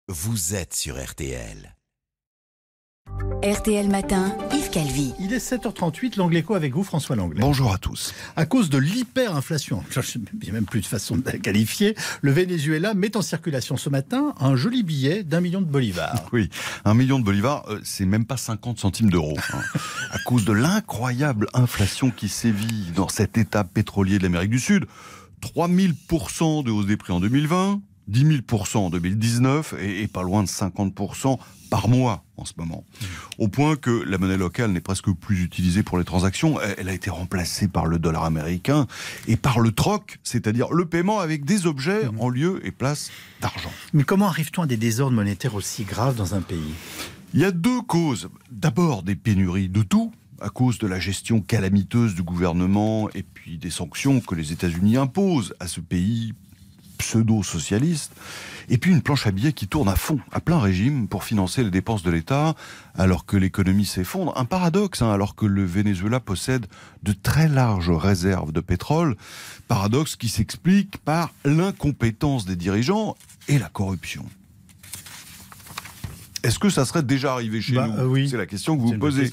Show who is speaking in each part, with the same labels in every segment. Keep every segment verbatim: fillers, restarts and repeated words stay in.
Speaker 1: Vous êtes sur R T L.
Speaker 2: R T L Matin, Yves Calvi.
Speaker 3: Il est sept heures trente-huit, l'Angle Écho avec vous, François Langlais.
Speaker 4: Bonjour à tous.
Speaker 3: À cause de l'hyperinflation, il n'y a même plus de façon de la qualifier, le Venezuela met en circulation ce matin un joli billet d'un million de bolivars.
Speaker 4: Oui, un million de bolivars, euh, c'est même pas cinquante centimes d'euros. Hein. À cause de l'incroyable inflation qui sévit dans cet état pétrolier de l'Amérique du Sud, trois mille pour cent de hausse des prix en deux mille vingt, dix mille pour cent en deux mille dix-neuf et, et pas loin de cinquante pour cent par mois en ce moment. Au point que la monnaie locale n'est presque plus utilisée pour les transactions. Elle a été remplacée par le dollar américain et par le troc, c'est-à-dire le paiement avec des objets en lieu et place d'argent.
Speaker 3: Mais comment arrive-t-on à des désordres monétaires aussi graves dans un pays ?
Speaker 4: Il y a deux causes. D'abord, des pénuries de tout, à cause de la gestion calamiteuse du gouvernement et puis des sanctions que les États-Unis imposent à ce pays pseudo-socialiste, et puis une planche à billets qui tourne à fond, à plein régime, pour financer les dépenses de l'État, alors que l'économie s'effondre. Un paradoxe, hein, alors que le Venezuela possède de très larges réserves de pétrole, paradoxe qui s'explique par l'incompétence des dirigeants et la corruption. Est-ce que ça serait déjà arrivé chez
Speaker 3: bah,
Speaker 4: nous
Speaker 3: euh, oui.
Speaker 4: C'est la question que vous
Speaker 3: C'est
Speaker 4: vous posez.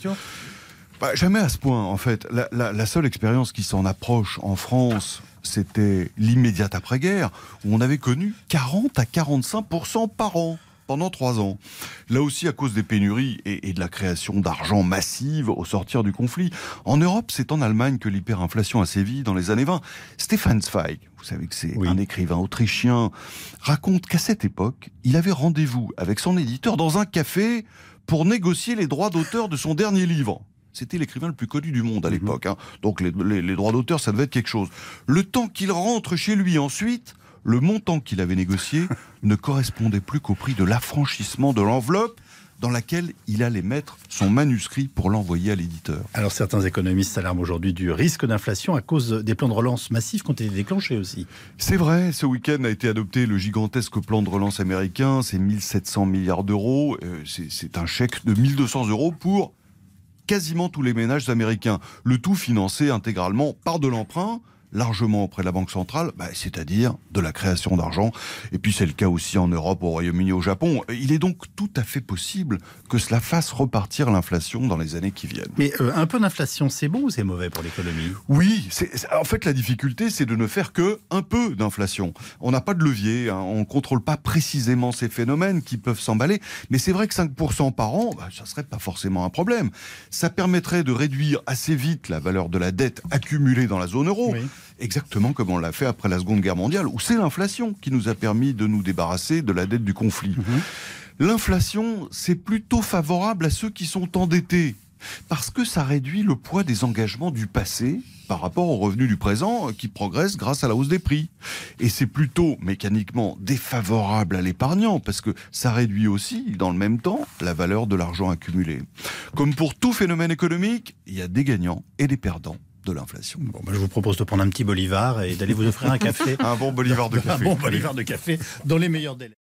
Speaker 4: Bah, jamais à ce point, en fait. La, la, la seule expérience qui s'en approche en France, c'était l'immédiate après-guerre, où on avait connu quarante à quarante-cinq pour cent par an pendant trois ans. Là aussi, à cause des pénuries et, et de la création d'argent massive au sortir du conflit. En Europe, c'est en Allemagne que l'hyperinflation a sévi dans les années vingt. Stefan Zweig, vous savez que c'est oui. un écrivain autrichien, raconte qu'à cette époque, il avait rendez-vous avec son éditeur dans un café pour négocier les droits d'auteur de son dernier livre. C'était l'écrivain le plus connu du monde à l'époque. Hein. Donc les, les, les droits d'auteur, ça devait être quelque chose. Le temps qu'il rentre chez lui ensuite, le montant qu'il avait négocié ne correspondait plus qu'au prix de l'affranchissement de l'enveloppe dans laquelle il allait mettre son manuscrit pour l'envoyer à l'éditeur.
Speaker 3: Alors certains économistes s'alarment aujourd'hui du risque d'inflation à cause des plans de relance massifs qui ont été déclenchés aussi.
Speaker 4: C'est vrai, ce week-end a été adopté le gigantesque plan de relance américain, c'est mille sept cents milliards d'euros, euh, c'est, c'est un chèque de mille deux cents euros pour quasiment tous les ménages américains. Le tout financé intégralement par de l'emprunt, largement auprès de la Banque centrale, bah, c'est-à-dire de la création d'argent. Et puis c'est le cas aussi en Europe, au Royaume-Uni, au Japon. Il est donc tout à fait possible que cela fasse repartir l'inflation dans les années qui viennent.
Speaker 3: Mais euh, un peu d'inflation, c'est bon ou c'est mauvais pour l'économie ?
Speaker 4: Oui, c'est, c'est, en fait la difficulté c'est de ne faire que un peu d'inflation. On n'a pas de levier, hein, on ne contrôle pas précisément ces phénomènes qui peuvent s'emballer, mais c'est vrai que cinq pour cent par an, bah, ça ne serait pas forcément un problème. Ça permettrait de réduire assez vite la valeur de la dette accumulée dans la zone euro. Oui. Exactement comme on l'a fait après la Seconde Guerre mondiale, où c'est l'inflation qui nous a permis de nous débarrasser de la dette du conflit. Mmh. L'inflation, c'est plutôt favorable à ceux qui sont endettés, parce que ça réduit le poids des engagements du passé par rapport aux revenus du présent qui progressent grâce à la hausse des prix. Et c'est plutôt mécaniquement défavorable à l'épargnant, parce que ça réduit aussi, dans le même temps, la valeur de l'argent accumulé. Comme pour tout phénomène économique, il y a des gagnants et des perdants de l'inflation.
Speaker 3: Bon, ben je vous propose de prendre un petit bolivar et d'aller vous offrir un café.
Speaker 4: Un bon bolivar de café.
Speaker 3: Un bon bolivar de café dans les meilleurs délais.